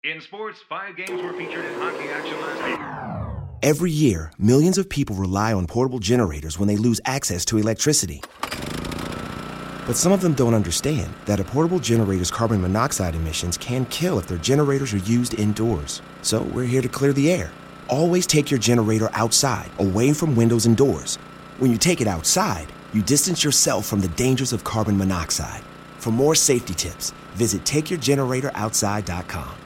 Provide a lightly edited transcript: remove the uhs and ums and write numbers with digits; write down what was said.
In sports, 5 games were featured in hockey action last week. Every year, millions of people rely on portable generators when they lose access to electricity. But some of them don't understand that a portable generator's carbon monoxide emissions can kill if their generators are used indoors. So we're here to clear the air. Always take your generator outside, away from windows and doors. When you take it outside, you distance yourself from the dangers of carbon monoxide. For more safety tips, visit TakeYourGeneratorOutside.com.